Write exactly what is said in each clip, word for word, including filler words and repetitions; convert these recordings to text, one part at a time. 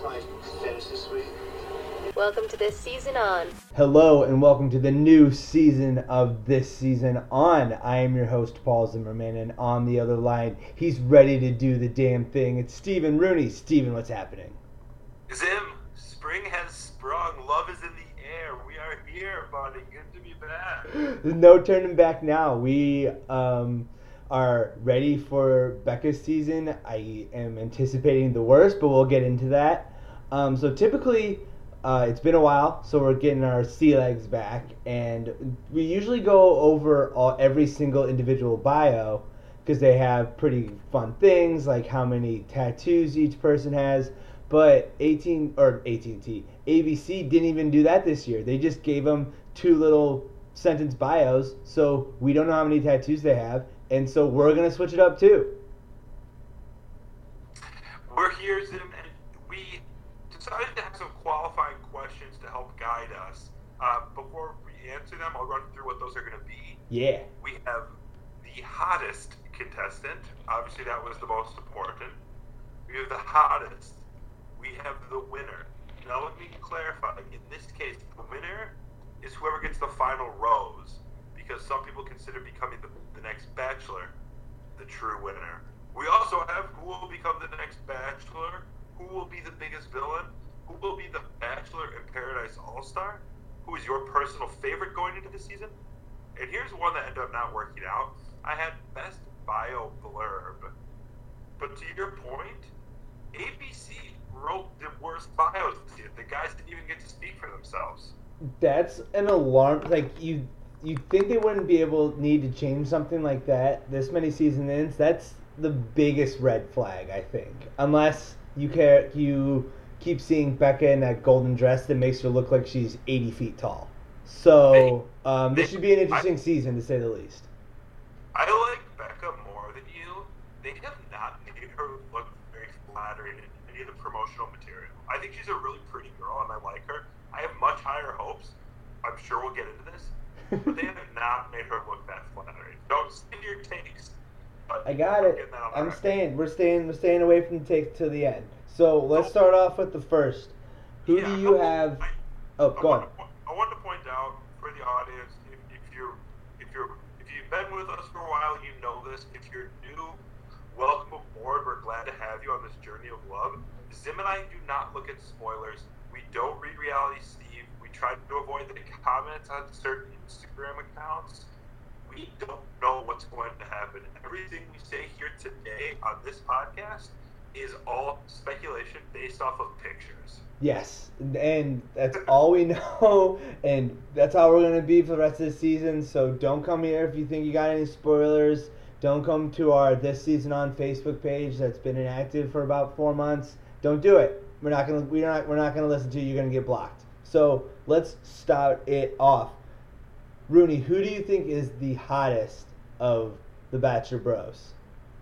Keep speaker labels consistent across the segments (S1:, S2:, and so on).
S1: my fantasy suite.
S2: Welcome to This Season On.
S3: Hello and welcome to the new season of This Season On. I am your host, Paul Zimmerman, and on the other line, he's ready to do the damn thing. It's Stephen Rooney. Stephen, what's happening?
S4: Zim, spring has sprung. Love is in the air. We are here, buddy. Good to be back.
S3: There's no turning back now. We um, are ready for Becca's season. I am anticipating the worst, but we'll get into that. Um, so typically... Uh, it's been a while, so we're getting our sea legs back, and we usually go over all, every single individual bio because they have pretty fun things like how many tattoos each person has. But eighteen or A T and T, A B C didn't even do that this year. They just gave them two little sentence bios, so we don't know how many tattoos they have, and so we're gonna switch it up too.
S4: We're here, Zim, and we decided to have some qualifying questions to help guide us. Uh, before we answer them, I'll run through what those are going to be.
S3: Yeah.
S4: We have the hottest contestant. Obviously, that was the most important. We have the hottest. We have the winner. Now, let me clarify. In this case, the winner is whoever gets the final rose, because some people consider becoming the, the next bachelor the true winner. We also have who will become the next bachelor, who will be the biggest villain, who will be the Bachelor in Paradise All-Star, who is your personal favorite going into the season. And here's one that ended up not working out. I had best bio blurb. But to your point, A B C wrote the worst bios this year. The guys didn't even get to speak for themselves.
S3: That's an alarm. Like, you you think they wouldn't be able need to change something like that this many season ends? That's the biggest red flag, I think. Unless you care, you keep seeing Becca in that golden dress that makes her look like she's eighty feet tall. So um, this should be an interesting I, season, to say the least.
S4: I like Becca more than you. They have not made her look very flattering in any of the promotional material. I think she's a really pretty girl, and I like her. I have much higher hopes. I'm sure we'll get into this. But they have not made her look that flattering. Don't say your takes.
S3: I got it. I'm record. staying. We're staying. We're staying away from the takes till the end. So let's start off with the first. Who yeah, do you I, have? I, oh, go
S4: I
S3: on.
S4: Want to, I want to point out for the audience, if, if you're, if you're, if you've been with us for a while, you know this. If you're new, welcome aboard. We're glad to have you on this journey of love. Zim and I do not look at spoilers. We don't read Reality Steve. We try to avoid the comments on certain Instagram accounts. We don't know what's going to happen. Everything we say here today on this podcast is all speculation based off of pictures.
S3: Yes, and that's all we know, and that's how we're going to be for the rest of the season. So don't come here if you think you got any spoilers. Don't come to our This Season On Facebook page that's been inactive for about four months. Don't do it. We're not going to we're not we're not going to listen to you. You're going to get blocked. So let's start it off. Rooney, who do you think is the hottest of the Bachelor Bros?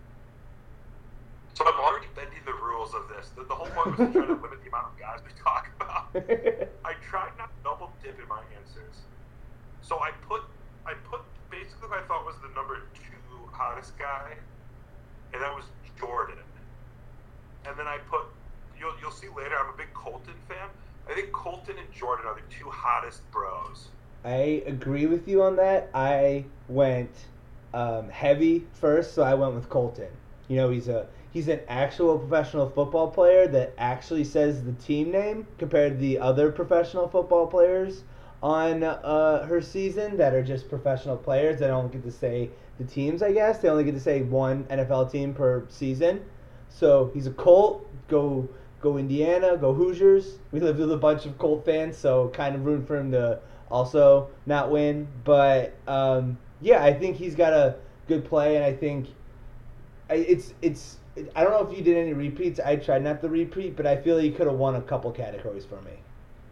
S4: So I'm already bending the rules of this. The, the whole point was to try to limit the amount of guys we talk about. I tried not to double dip in my answers. So I put, I put basically what I thought was the number two hottest guy, and that was Jordan. And then I put, you'll you'll see later, I'm a big Colton fan. I think Colton and Jordan are the two hottest bros.
S3: I agree with you on that. I went um, heavy first, so I went with Colton. You know, he's a he's an actual professional football player that actually says the team name compared to the other professional football players on uh, her season that are just professional players. They don't get to say the teams, I guess. They only get to say one N F L team per season. So he's a Colt. Go go Indiana. Go Hoosiers. We lived with a bunch of Colt fans, so kind of rooting for him to also not win. But um, yeah, I think he's got a good play, and I think it's it's. I don't know if you did any repeats. I tried not to repeat, but I feel he could have won a couple categories for me.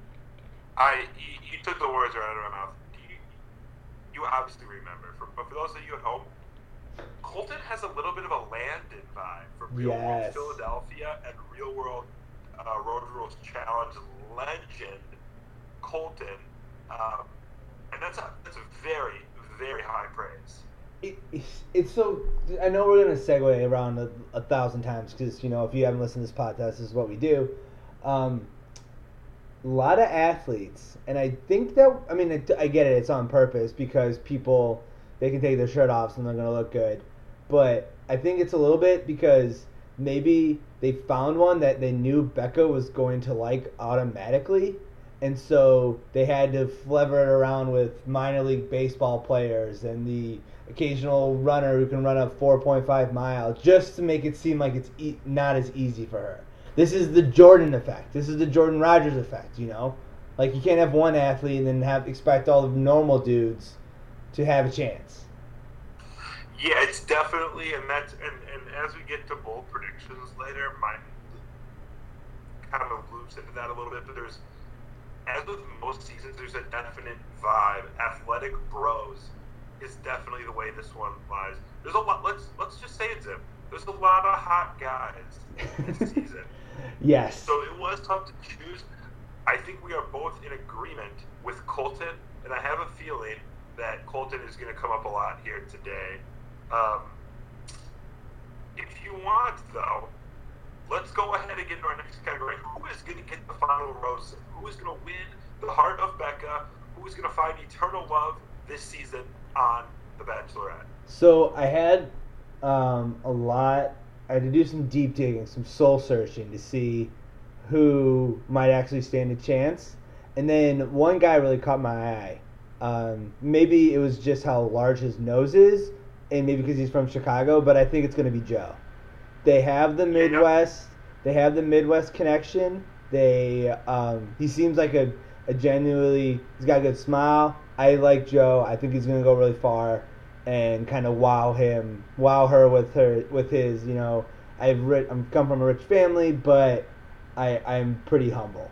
S4: I you, you took the words right out of my mouth. You, you obviously remember, for, but for those of you at home, Colton has a little bit of a Landon vibe from Real
S3: yes.
S4: World Philadelphia and Real World uh, Road Rules Challenge legend Colton, um, and that's a that's a very very high praise.
S3: It, it's, it's so. I know we're gonna segue around a, a thousand times because you know if you haven't listened to this podcast, this is what we do. Um, a lot of athletes, and I think that I mean it, I get it. It's on purpose because people they can take their shirt off and they're gonna look good, but I think it's a little bit because maybe they found one that they knew Becca was going to like automatically, and so they had to flavor it around with minor league baseball players and the occasional runner who can run a four point five miles just to make it seem like it's e- not as easy for her. This is the Jordan effect. This is the Jordan Rogers effect, you know? Like, you can't have one athlete and then have expect all the normal dudes to have a chance.
S4: Yeah, it's definitely, and that's, and, and as we get to bold predictions later, mine kind of loops into that a little bit, but there's, as with most seasons, there's a definite vibe. Athletic bros is definitely the way this one lies. There's a lot, let's, let's just say it, Zip. There's a lot of hot guys this season.
S3: Yes.
S4: So it was tough to choose. I think we are both in agreement with Colton, and I have a feeling that Colton is going to come up a lot here today. Um, if you want, though, let's go ahead and get into our next category. Who is going to get the final rose? Who is going to win the heart of Becca? Who is going to find eternal love this season on The Bachelorette?
S3: So I had um, a lot. I had to do some deep digging, some soul searching to see who might actually stand a chance. And then one guy really caught my eye. Um, maybe it was just how large his nose is, and maybe because he's from Chicago, but I think it's going to be Joe. They have the Midwest. They have the Midwest connection. They um, he seems like a, a genuinely he's got a good smile. I like Joe. I think he's going to go really far and kind of wow him, wow her with her with his, you know, I've ri- I'm come from a rich family, but I I'm pretty humble.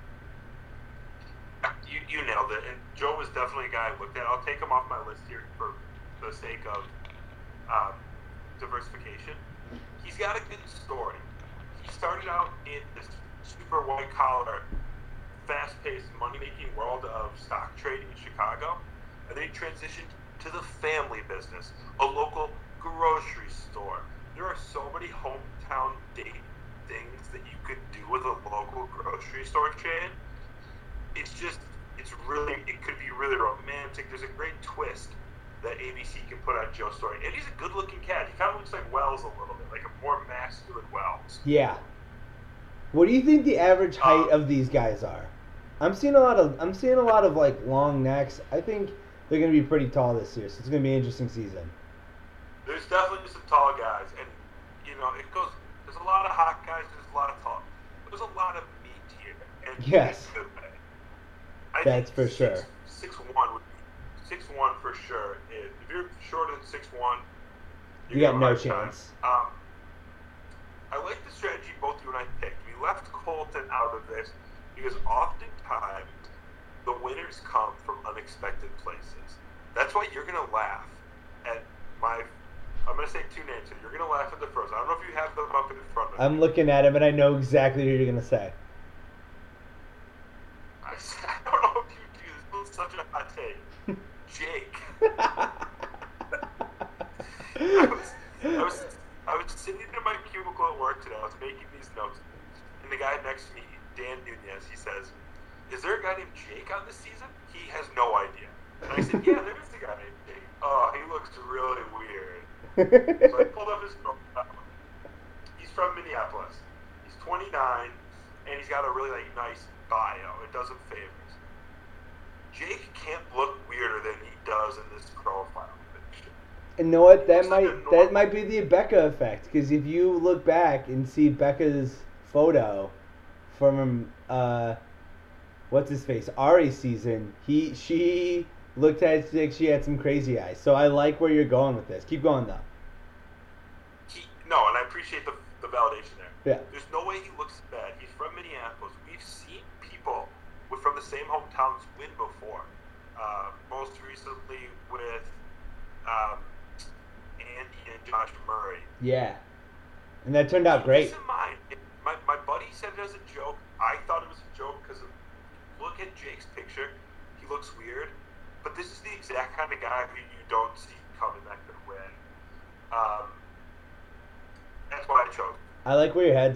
S4: You you nailed it, and Joe was definitely a guy I looked at. I'll take him off my list here for the sake of um, diversification. He's got a good story. He started out in this super white collar, fast-paced, money-making world of stock trading in Chicago, and then he transitioned to the family business, a local grocery store. There are so many hometown date things that you could do with a local grocery store chain. It's just, it's really, it could be really romantic. There's a great twist that A B C can put on Joe's story. And he's a good-looking cat. He kind of looks like Wells a little bit, like a more masculine Wells.
S3: Yeah. What do you think the average height um, of these guys are? I'm seeing a lot of, I'm seeing a lot of like long necks. I think they're going to be pretty tall this year, so it's going to be an interesting season.
S4: There's definitely some tall guys, and, you know, it goes, there's a lot of hot guys, there's a lot of tall. There's a lot of meat here. And
S3: yes.
S4: I
S3: That's
S4: think
S3: for
S4: six,
S3: sure.
S4: six one would be, six one for sure. If you're shorter than six one,
S3: you got no chance.
S4: Um, I like the strategy both you and I picked. We left Colton out of this because oftentimes the winners come from unexpected places. That's why you're going to laugh at my, I'm going to say two names, and you're going to laugh at the first. I don't know if you have them up in front of you.
S3: I'm looking at him, and I know exactly who you're going to say.
S4: I, I don't know if you do. This is such a hot take. Jake. I, was, I, was, I was sitting in my cubicle at work today. I was making these notes, and the guy next to me, Dan Nunez, he says, "Is there a guy named Jake on this season?" He has no idea. And I said, "Yeah, there is a guy named Jake. Oh, he looks really weird." So I pulled up his profile. He's from Minneapolis. He's twenty-nine, and he's got a really like nice bio. It does him favors. Jake can't look weirder than he does in this profile picture.
S3: And you know what? That might like that might be the Becca effect, because if you look back and see Becca's photo from uh, what's his face Ari season, he she looked at like she had some crazy eyes. So I like where you're going with this. Keep going though.
S4: He, no, and I appreciate the the validation there.
S3: Yeah.
S4: There's no way he looks bad. He's from Minneapolis. We've seen people with from the same hometowns win before. Uh, most recently with um, Andy and Josh Murray.
S3: Yeah. And that turned out great.
S4: Keep this in mind. My, my buddy said it as a joke. I thought it was a joke because look at Jake's picture. He looks weird. But this is the exact kind of guy who you don't see coming that could win. Um, that's why I chose.
S3: I like where your head's at.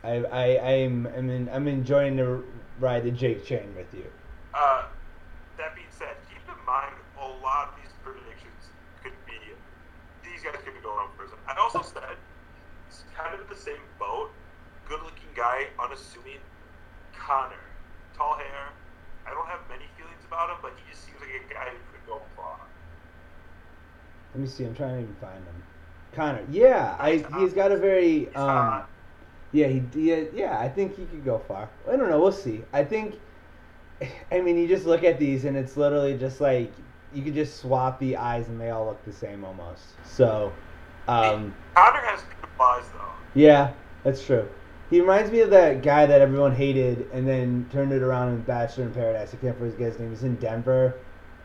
S3: I I I'm I'm, in, I'm enjoying the ride the Jake chain with you.
S4: Uh, that being said, keep in mind a lot of these predictions could be these guys could be going on first. I also said it's kind of in the same boat. Good-looking guy, unassuming. Connor, tall hair. I don't have many feelings about him, but he just seems like a guy who could go far.
S3: Let me see. I'm trying to even find him. Connor. Yeah, I he's got a very
S4: He's
S3: um.
S4: hot.
S3: Yeah, he yeah, yeah. I think he could go far. I don't know. We'll see. I think. I mean, you just look at these, and it's literally just like you could just swap the eyes, and they all look the same almost. So, um,
S4: Connor has good eyes, though.
S3: yeah, that's true. He reminds me of that guy that everyone hated, and then turned it around in Bachelor in Paradise. I can't remember his name. He's in Denver.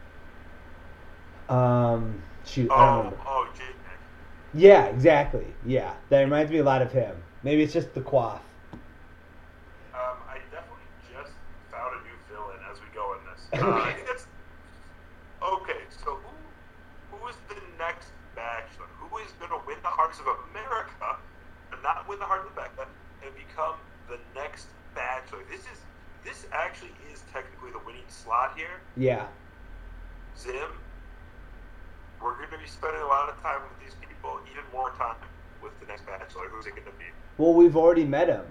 S3: Um, shoot, I don't
S4: Oh,
S3: remember.
S4: oh, Jake.
S3: Yeah, exactly. Yeah, that reminds me a lot of him. Maybe it's just the quaff.
S4: Um, I definitely just found a new villain as we go in this. Uh, I think that's okay. So who who is the next Bachelor? Who is going to win the hearts of America, and not win the heart of Becca, and become the next Bachelor? This is this actually is technically the winning slot here.
S3: Yeah.
S4: Zim, we're going to be spending a lot of time with these people, even more time with the next Bachelor. Who's it going to be?
S3: Well, we've already met him.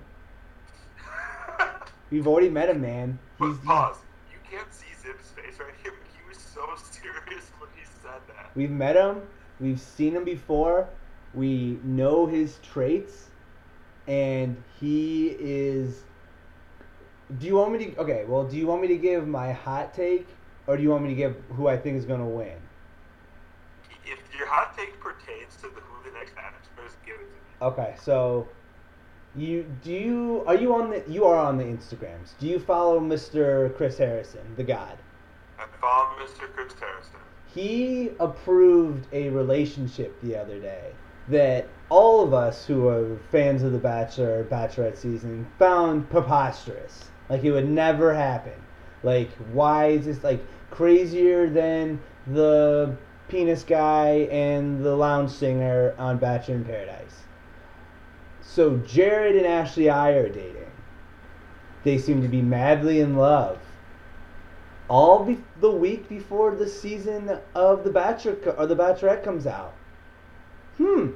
S3: We've already met him, man.
S4: But
S3: He's,
S4: pause. You can't see Zim's face right here, but he was so serious when he said that.
S3: We've met him. We've seen him before. We know his traits, and he is. Do you want me to? Okay. Well, do you want me to give my hot take, or do you want me to give who I think is going to win?
S4: If your hot take pertains to the who the next Bachelor is, give it to me.
S3: Okay. So, you do you are you on the you are on the Instagrams? Do you follow Mister Chris Harrison, the God?
S4: I follow Mister Chris Harrison.
S3: He approved a relationship the other day that all of us who are fans of The Bachelor or Bachelorette season found preposterous. Like, it would never happen. Like, why is this, like, crazier than the penis guy and the lounge singer on Bachelor in Paradise? So, Jared and Ashley I are dating. They seem to be madly in love. All be- the week before the season of The Bachelor co- or The Bachelorette comes out. Hmm.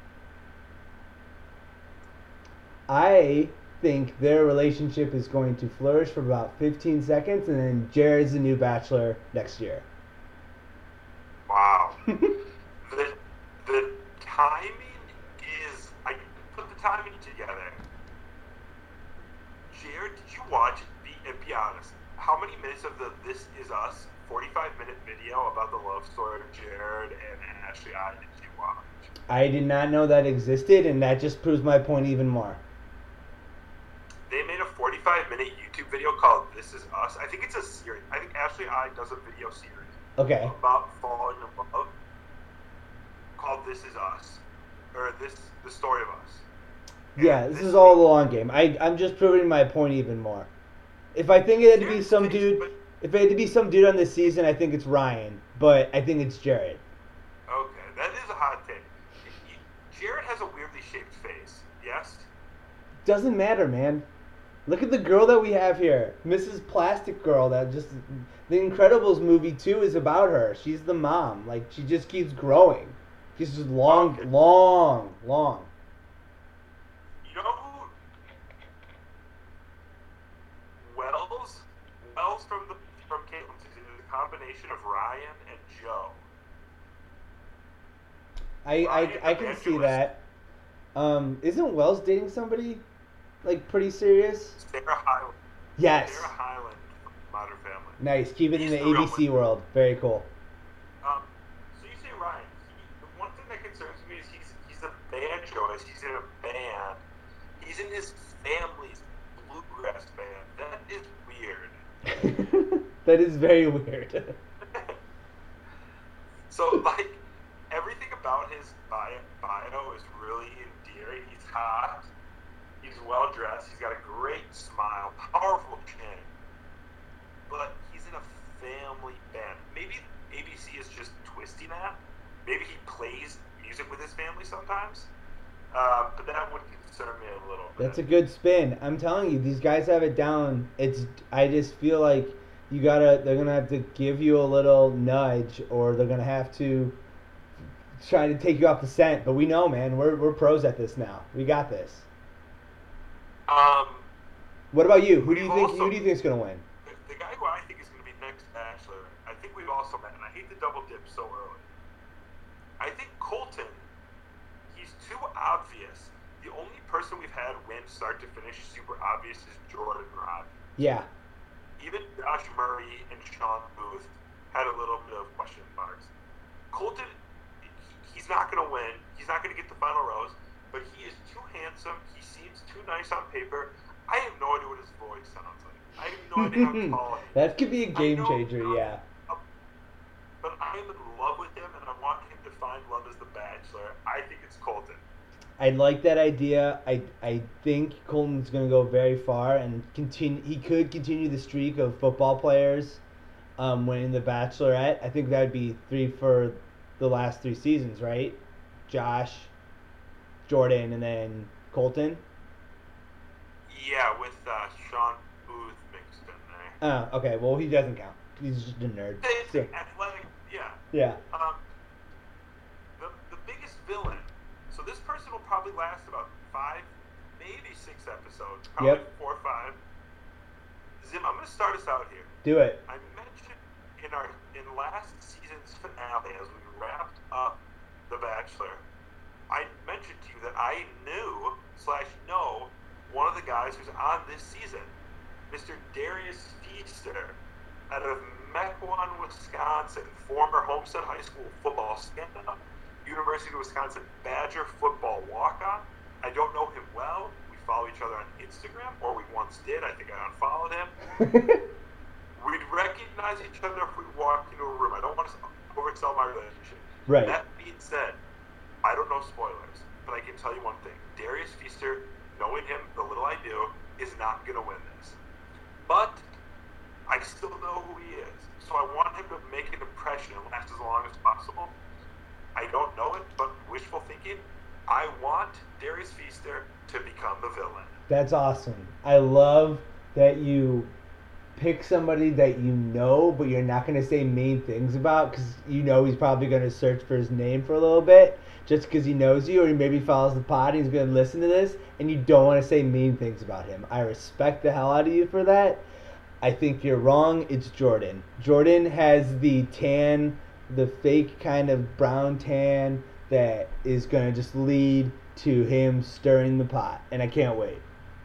S3: I think their relationship is going to flourish for about fifteen seconds, and then Jared's the new Bachelor next year.
S4: Wow. the the timing is I put the timing together. Jared, did you watch? Be and be honest. How many minutes of the This Is Us forty-five minute video about the love story of Jared and Ashley I did you watch?
S3: I did not know that existed, and that just proves my point even more.
S4: They made a forty-five minute YouTube video called This Is Us. I think it's a series. I think Ashley I does a video series
S3: Okay.
S4: about falling in love called This Is Us. Or this the story of us. And
S3: Yeah, this is all the long game. I, I'm just proving my point even more. If I think it had to be
S4: Jared's
S3: some
S4: face,
S3: dude,
S4: but-
S3: if it had to be some dude on this season, I think it's Ryan. But I think it's Jared.
S4: Okay, that is a hot take. Jared has a weirdly shaped face. Yes?
S3: Doesn't matter, man. Look at the girl that we have here, Missus Plastic Girl. That just the Incredibles movie two is about her. She's the mom. Like, she just keeps growing. She's just long,
S4: Okay.
S3: long, long.
S4: You know who? Wells? Wells from the from Caitlin's season is a combination of Ryan and Joe.
S3: I
S4: Ryan
S3: I, I can see
S4: Evangelist.
S3: that. Um, isn't Wells dating somebody like pretty serious?
S4: Sarah Hyland.
S3: Yes.
S4: Sarah Hyland from Modern Family.
S3: Nice. Keep it in
S4: He's
S3: the
S4: the real
S3: A B C
S4: one.
S3: world. Very cool.
S4: Um, so you say Ryan. He, the one thing that concerns me is he's he's a banjoist. He's in a band. He's in his family's bluegrass band. That is weird.
S3: That is very weird.
S4: So, like, everything about his bio, bio is really endearing. He's hot. He's well dressed. He's got a great smile, powerful chin. But he's in a family band. Maybe A B C is just twisting that. Maybe he plays music with his family sometimes. Uh, but that would concern me a little bit.
S3: That's a good spin. I'm telling you, these guys have it down. It's. I just feel like you gotta. They're gonna have to give you a little nudge, or they're gonna have to try to take you off the scent. But we know, man. We're we're pros at this now. We got this.
S4: Um,
S3: What about you? Who do you
S4: We've
S3: think?
S4: also-
S3: Who do you think is gonna win?
S4: the, the guy who I think is going to be next Bachelor, I think we've also met, and I hate to double dip so early. I think Colton, he's too obvious. The only person we've had win start to finish super obvious is Jordan Rod.
S3: Yeah.
S4: Even Josh Murray and Sean Booth had a little bit of question marks. Colton, he, he's not going to win. He's not going to get the final rose, but he is too handsome. He seems too nice on paper. I have no idea what his voice sounds like. I have no idea how to call it.
S3: That could be a
S4: I
S3: game
S4: know-
S3: changer. Yeah.
S4: But I am in love with him, and I want him to find love as the Bachelor. I think it's Colton.
S3: I like that idea. I I think Colton's gonna go very far and continue. He could continue the streak of football players um, winning the Bachelorette. I think that would be three for the last three seasons, right? Josh, Jordan, and then Colton.
S4: Yeah, with uh, Sean Booth mixed in there.
S3: Oh, okay. Well, he doesn't count. He's just a nerd.
S4: It's
S3: So,
S4: athletic, yeah.
S3: yeah.
S4: Um, the, the biggest villain. So this person will probably last about five, maybe six episodes. Probably
S3: Yep.
S4: four or five. Zim, I'm going to start us out here.
S3: Do it.
S4: I mentioned in our in last season's finale, as we wrapped up The Bachelor, I mentioned to you that I knew slash know one of the guys who's on this season, Mister Darius Feaster, out of Mequon, Wisconsin, former Homestead High School football stand-up, University of Wisconsin Badger football walk-on. I don't know him well. We follow each other on Instagram, or we once did. I think I unfollowed him. We'd recognize each other if we walked into a room. I don't want to oversell my relationship.
S3: Right.
S4: That being said, I don't know spoilers, but I can tell you one thing. Darius Feaster, knowing him, the little I do, is not going to win this. But I still know who he is. So I want him to make an impression and last as long as possible. I don't know it, but wishful thinking, I want Darius Feaster to become the villain.
S3: That's awesome. I love that you pick somebody that you know, but you're not going to say mean things about because you know he's probably going to search for his name for a little bit just because he knows you or he maybe follows the pod and he's going to listen to this and you don't want to say mean things about him. I respect the hell out of you for that. I think you're wrong. It's Jordan. Jordan has the tan, the fake kind of brown tan that is going to just lead to him stirring the pot, and I can't wait.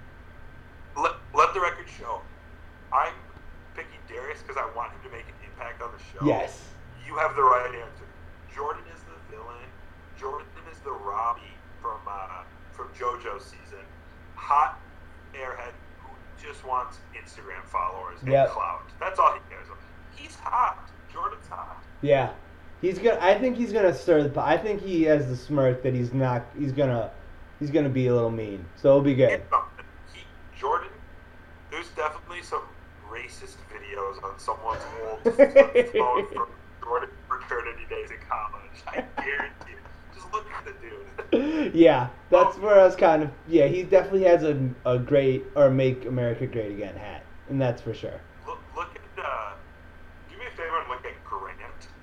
S4: Let, let the record show. I'm picking Darius because I want him to make an impact on the show.
S3: Yes.
S4: You have the right answer. Jordan is the villain. Jordan is the Robbie from uh, from JoJo's season. Hot airhead who just wants Instagram followers and
S3: Yep.
S4: clout. That's all he cares about. He's hot. Jordan's hot.
S3: Yeah. He's gonna. I think he's gonna stir the pot. I think he has the smirk that he's not. He's gonna. He's gonna be a little mean. So it'll be good.
S4: And, uh, he, Jordan, there's definitely some racist videos on someone's old flip phone from Jordan fraternity days in college. I guarantee it. Just look at the dude.
S3: Yeah, that's where I was kind of. Yeah, he definitely has a a great or make America great again hat, and that's for sure.
S4: Look, look at. Uh, do me a favor and look at Grant.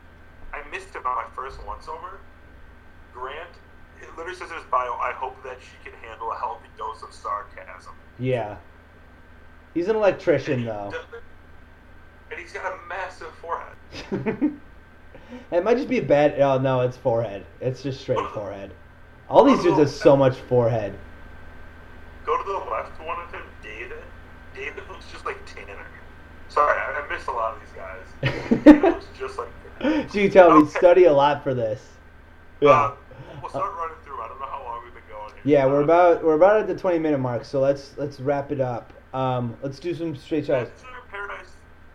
S4: I missed him on my first once over. Grant, it literally says in his bio, I hope that she can handle a healthy dose of sarcasm.
S3: Yeah. He's an electrician
S4: And he
S3: though.
S4: does- And he's got a massive forehead.
S3: It might just be a bad. Oh no, it's forehead. It's just straight forehead. All these dudes have so much forehead.
S4: Go to the left one of him, David. David looks just like Tanner. Sorry, I, I miss a lot of these guys. David looks just like Tanner.
S3: So you tell me
S4: Okay.
S3: study a lot for this. Yeah.
S4: Uh, we'll start running through. I don't know how long we've been going here.
S3: Yeah, we're
S4: Uh,
S3: about we're about at the twenty minute mark, so let's let's wrap it up. Um, let's do some straight shots.
S4: Bachelor in Paradise.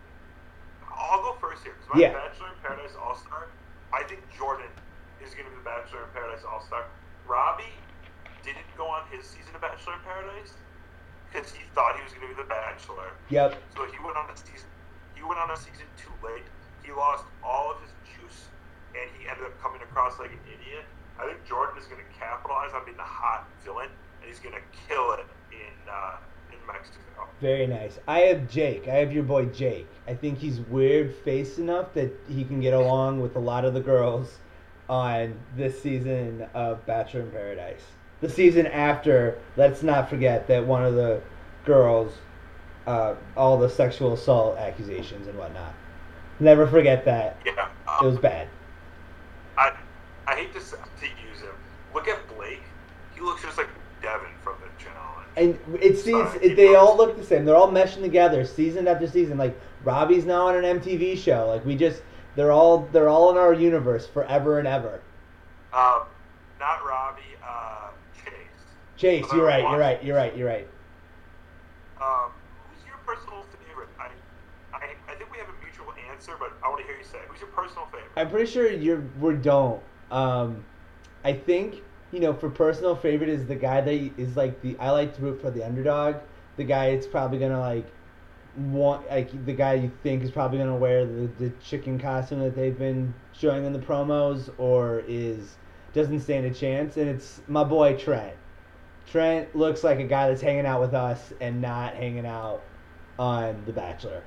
S4: I'll go first here because my
S3: Yeah.
S4: Bachelor in Paradise All Star. I think Jordan is going to be the Bachelor in Paradise All Star. Robbie didn't go on his season of Bachelor in Paradise because he thought he was going to be the Bachelor.
S3: Yep.
S4: So he went on a season. He went on a season too late. He lost all of his juice, and he ended up coming across like an idiot. I think Jordan is going to capitalize on being the hot villain and he's gonna kill it in uh, in Mexico.
S3: Very nice. I have Jake. I have your boy Jake. I think he's weird faced enough that he can get along with a lot of the girls on this season of Bachelor in Paradise. The season after, let's not forget that one of the girls, uh, all the sexual assault accusations and whatnot. Never forget that.
S4: Yeah, um,
S3: it was bad.
S4: I I hate to s- to use him. Look at Blake. He looks just like Devin from the challenge.
S3: And it seems
S4: Sorry,
S3: it,
S4: keep
S3: they
S4: going.
S3: all look the same. They're all meshing together, season after season. Like Robbie's now on an M T V show. Like we just, they're all they're all in our universe forever and ever.
S4: Um, not Robbie. Uh, Chase.
S3: Chase,
S4: Although
S3: you're right.
S4: one-
S3: You're right. You're right. You're right.
S4: Um, who's your personal favorite? I, I I think we have a mutual answer, but I want to hear you say it. Who's your personal favorite?
S3: I'm pretty sure you're we don't. Um, I think you know for personal favorite is the guy that is like the I like to root for the underdog. The guy it's probably gonna like want like the guy you think is probably gonna wear the, the chicken costume that they've been showing in the promos or is doesn't stand a chance, and it's my boy Trent. Trent looks like a guy that's hanging out with us and not hanging out on The Bachelor.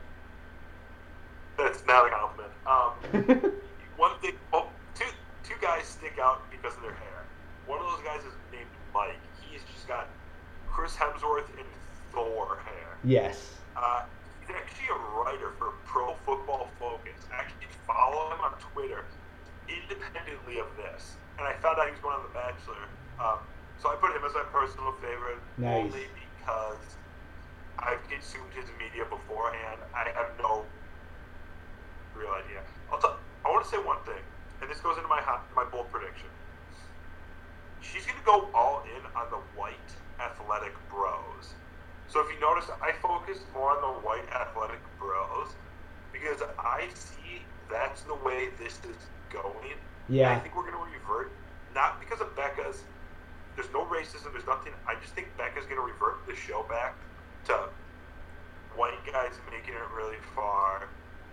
S4: That's not a compliment. Um, one thing, oh, two two guys stick out because of their hair. One of those guys is named Mike. He's just got Chris Hemsworth and Thor hair.
S3: Yes.
S4: Uh, he's actually a writer for Pro Football Focus. I actually follow him on Twitter independently of this. And I found out he was going on The Bachelor. Um, so I put him as my personal favorite
S3: Nice.
S4: only because I've consumed his media beforehand. I have no real idea. I'll t- I want to say one thing, and this goes into my hot, my bold prediction. She's going to go all in on the white athletic bros. So if you notice, I focused more on the white athletic bros because I see that's the way this is going.
S3: Yeah.
S4: And I think we're going to revert, not because of Becca's. There's no racism. There's nothing. I just think Becca's going to revert the show back to white guys making it really far,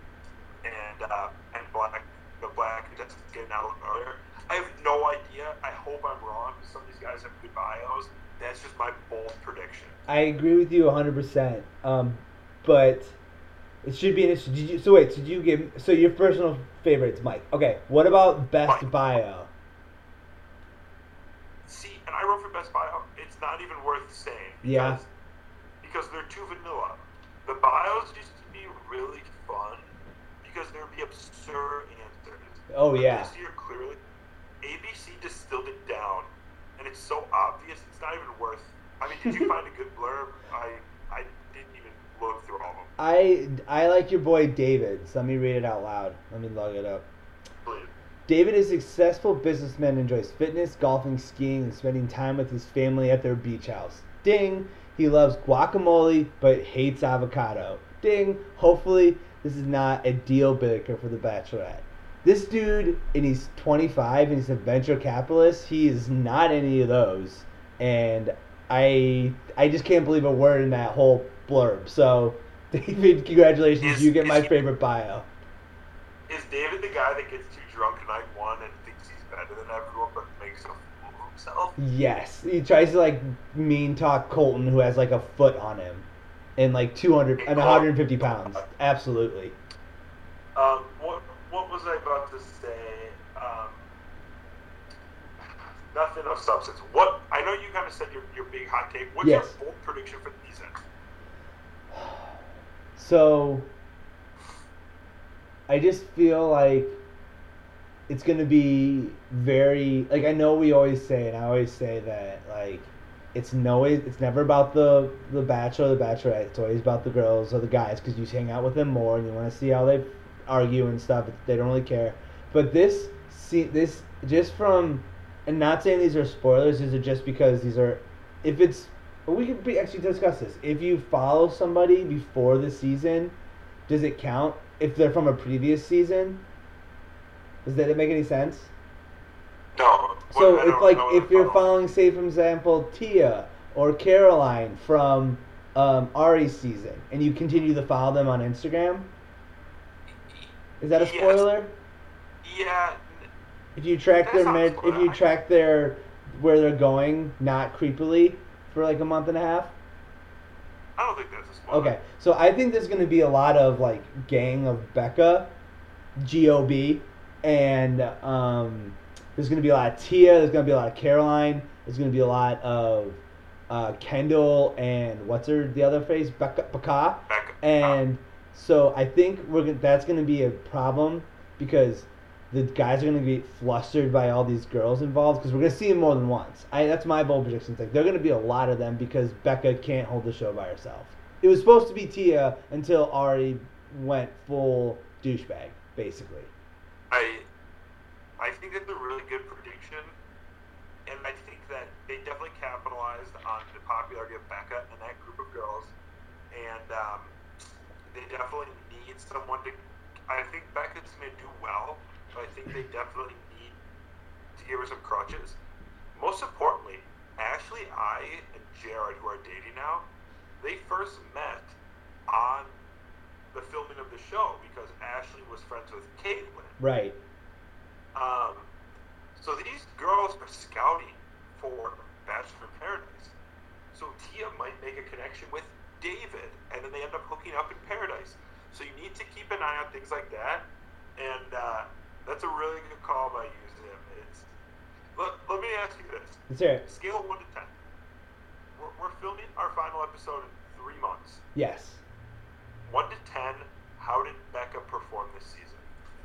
S4: and uh, and black the black contestants getting out earlier. I have no idea. I hope I'm wrong. Some of these guys have good bios. That's just my bold prediction.
S3: I agree with you one hundred percent. Um, but it should be an issue. Did you, so wait, so did you give, so your personal favorite is Mike. Okay, what about best
S4: Mike.
S3: bio?
S4: See, and I wrote for Best Bio. It's not even worth saying. Because,
S3: Yeah.
S4: Because they're too vanilla. The bios used to be really fun because there would be absurd answers.
S3: Oh,
S4: But
S3: yeah.
S4: This year, clearly, A B C distilled it down, and it's so obvious. It's not even worth. I mean, did you find a good blurb? I I didn't even look through all of them.
S3: I, I like your boy David, so let me read it out loud. Let me log it up.
S4: Please.
S3: David is a successful businessman and enjoys fitness, golfing, skiing, and spending time with his family at their beach house. Ding! He loves guacamole but hates avocado. Ding! Hopefully this is not a deal breaker for the Bachelorette. This dude, and he's twenty-five and he's a venture capitalist, he is not any of those. And I I just can't believe a word in that whole blurb. So, David, congratulations,
S4: Is-
S3: you get
S4: is
S3: my
S4: he-
S3: favorite bio.
S4: Is David the guy that gets too drunk night one and thinks he's better than everyone but makes a fool of himself?
S3: Yes, he tries to like mean talk Colton, who has like a foot on him, and like two hundred and one hundred fifty pounds. Absolutely.
S4: Um, what what was I about to say? Um, nothing of substance. What I know you kind of said your your big hot take. What's
S3: Yes.
S4: your bold prediction for the season?
S3: So, I just feel like it's gonna be very like I know we always say, and I always say that like it's no it's never about the the bachelor or the bachelorette. It's always about the girls or the guys because you hang out with them more and you want to see how they argue and stuff. They don't really care. But this see this just from and not saying these are spoilers. These are just because these are if it's we could be, actually discuss this. If you follow somebody before the season, does it count if they're from a previous season? Does that make any sense?
S4: No.
S3: So
S4: what- I
S3: if
S4: don't
S3: like
S4: know
S3: if
S4: what
S3: you're
S4: I'm
S3: following, say for example, Tia or Caroline from um, Ari's season, and you continue to follow them on Instagram, is that a
S4: Yes.
S3: spoiler?
S4: Yeah.
S3: If you track
S4: That's
S3: their
S4: not a
S3: med- if
S4: spoiler.
S3: you track their where they're going, not creepily, for like a month and a half?
S4: I don't think that's a spoiler.
S3: Okay, so I think there's going to be a lot of like gang of Becca, G O B, and um, there's going to be a lot of Tia. There's going to be a lot of Caroline. There's going to be a lot of uh, Kendall and what's her the other face Becca Becca.
S4: Becca.
S3: And so I think we're gonna, that's going to be a problem because the guys are going to be flustered by all these girls involved because we're going to see them more than once. I, that's my bold prediction. Like there are going to be a lot of them because Becca can't hold the show by herself. It was supposed to be Tia until Ari went full douchebag, basically.
S4: I I think that's a really good prediction, and I think that they definitely capitalized on the popularity of Becca and that group of girls, and um, they definitely need someone to. I think Becca's going to do well. I think they definitely need to give her some crutches. Most importantly, Ashley, I, and Jared, who are dating now, they first met on the filming of the show because Ashley was friends with Caitlyn.
S3: Right.
S4: Um, so these girls are scouting for Bachelor in Paradise. So Tia might make a connection with David, and then they end up hooking up in Paradise. So you need to keep an eye on things like that, and uh, that's a really good call by you, Zim. It's, let, let me ask you this.
S3: Let's hear it.
S4: Scale of one to ten. We're, we're filming our final episode in three months.
S3: Yes.
S4: one to ten, how did Becca perform this season?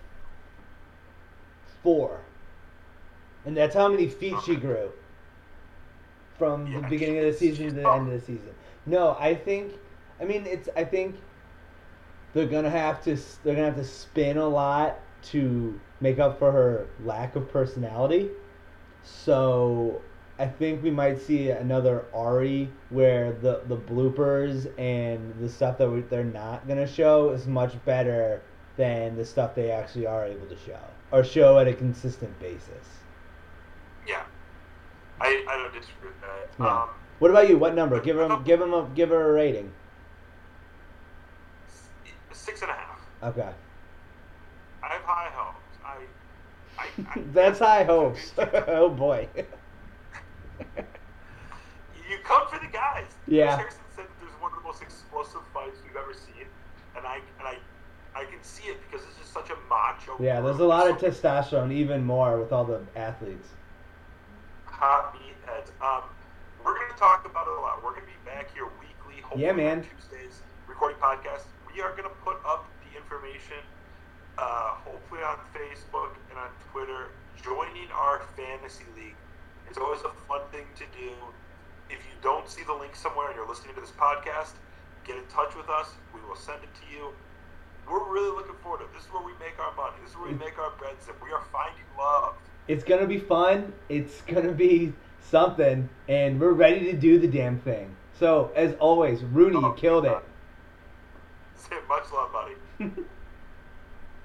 S3: Four. And that's how many feet she
S4: Okay.
S3: grew. From
S4: Yeah,
S3: the beginning of the
S4: she's-
S3: season
S4: she's
S3: to the
S4: tough.
S3: end of the season. No, I think. I mean, it's. I think they're gonna have to. They're gonna have to spin a lot to make up for her lack of personality. So I think we might see another Ari where the the bloopers and the stuff that we, they're not gonna show is much better than the stuff they actually are able to show or show at a consistent basis.
S4: Yeah. I, I don't disagree with that.
S3: Yeah.
S4: Um,
S3: What about you? What number? Give her give him a give her a rating.
S4: six and a half.
S3: Okay.
S4: I have high hopes. I, I, I
S3: That's high hopes. Oh boy.
S4: You come for the guys.
S3: Yeah.
S4: Chris Harrison said there's one of the most explosive fights we've ever seen, and I and I, I can see it because this is such a macho.
S3: Yeah, there's a
S4: group.
S3: lot of
S4: So
S3: testosterone, even more with all the athletes.
S4: hot meatheads. Um, we're gonna talk about it a lot. We're gonna be back here weekly. Hopefully
S3: Yeah, man.
S4: on Tuesdays, recording podcasts. We are gonna put up the information, uh, hopefully on Facebook and on Twitter. Joining our fantasy league. It's always a fun thing to do. If you don't see the link somewhere and you're listening to this podcast, get in touch with us. We will send it to you. We're really looking forward to it. This is where we make our money. This is where we make our breads. And we are finding love.
S3: It's gonna be fun. It's gonna be something, and we're ready to do the damn thing. So, as always, Rooney, you killed it.
S4: Say much love, buddy.